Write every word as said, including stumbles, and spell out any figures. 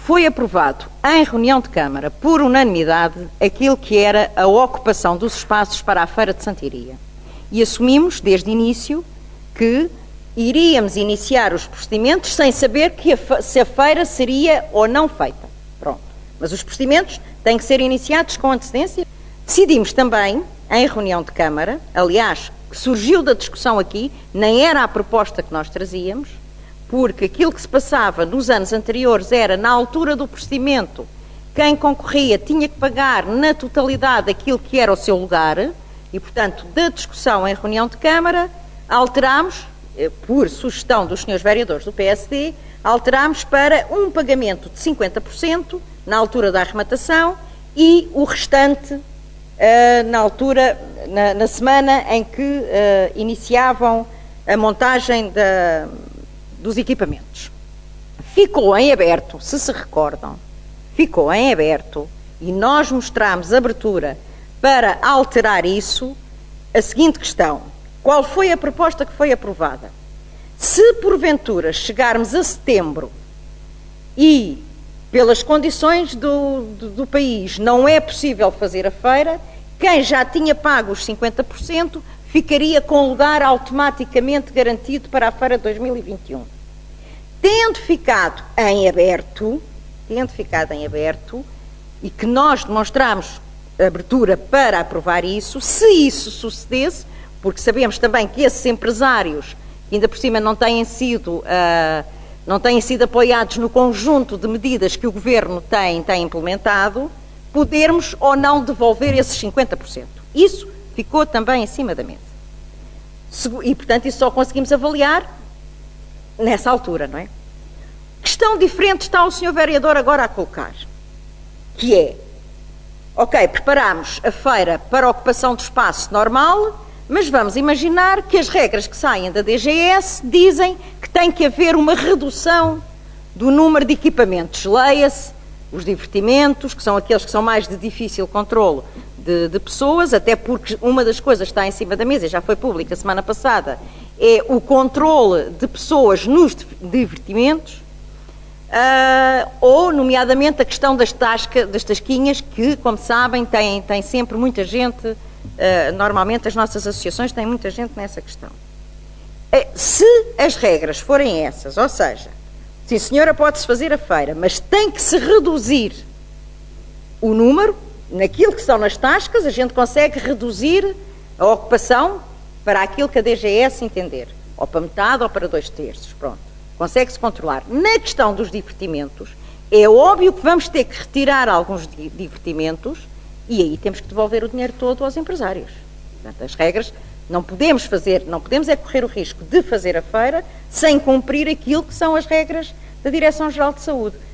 foi aprovado em reunião de Câmara, por unanimidade, aquilo que era a ocupação dos espaços para a Feira de Santiria. E assumimos, desde o início, que iríamos iniciar os procedimentos sem saber que a, se a feira seria ou não feita. Pronto. Mas os procedimentos têm que ser iniciados com antecedência. Decidimos também, em reunião de Câmara, aliás, que surgiu da discussão aqui, nem era a proposta que nós trazíamos, porque aquilo que se passava nos anos anteriores era, na altura do procedimento, quem concorria tinha que pagar na totalidade aquilo que era o seu lugar, e, portanto, da discussão em reunião de Câmara, alterámos, por sugestão dos senhores vereadores do P S D, alterámos para um pagamento de cinquenta por cento na altura da arrematação e o restante uh, na altura, na, na semana em que uh, iniciavam a montagem da, dos equipamentos. Ficou em aberto, se se recordam, ficou em aberto, e nós mostramos abertura para alterar isso, a seguinte questão: qual foi a proposta que foi aprovada? Se porventura chegarmos a setembro e, pelas condições do, do, do país, não é possível fazer a feira, quem já tinha pago os cinquenta por cento ficaria com lugar automaticamente garantido para a feira de dois mil e vinte e um. Tendo ficado em aberto, tendo ficado em aberto, e que nós demonstramos abertura para aprovar isso, se isso sucedesse, porque sabemos também que esses empresários, que ainda por cima não têm sido, uh, não têm sido apoiados no conjunto de medidas que o Governo tem, tem implementado, podermos ou não devolver esses cinquenta por cento. Isso ficou também em cima da mesa. E, portanto, isso só conseguimos avaliar nessa altura, não é? Questão diferente está o senhor vereador agora a colocar, que é, ok, preparamos a feira para a ocupação do espaço normal, mas vamos imaginar que as regras que saem da D G S dizem que tem que haver uma redução do número de equipamentos. Leia-se os divertimentos, que são aqueles que são mais de difícil controlo de, de pessoas, até porque uma das coisas que está em cima da mesa, e já foi pública a semana passada, é o controle de pessoas nos divertimentos, uh, ou, nomeadamente, a questão das, tasca, das tasquinhas, que, como sabem, tem, tem sempre muita gente. Uh, normalmente as nossas associações têm muita gente nessa questão. Uh, se as regras forem essas, ou seja, sim senhora, pode-se fazer a feira, mas tem que se reduzir o número, naquilo que são nas tascas, a gente consegue reduzir a ocupação para aquilo que a D G S entender, ou para metade ou para dois terços, pronto. Consegue-se controlar. Na questão dos divertimentos, é óbvio que vamos ter que retirar alguns divertimentos. E aí temos que devolver o dinheiro todo aos empresários. Portanto, as regras, não podemos fazer, não podemos é correr o risco de fazer a feira sem cumprir aquilo que são as regras da Direção-Geral de Saúde.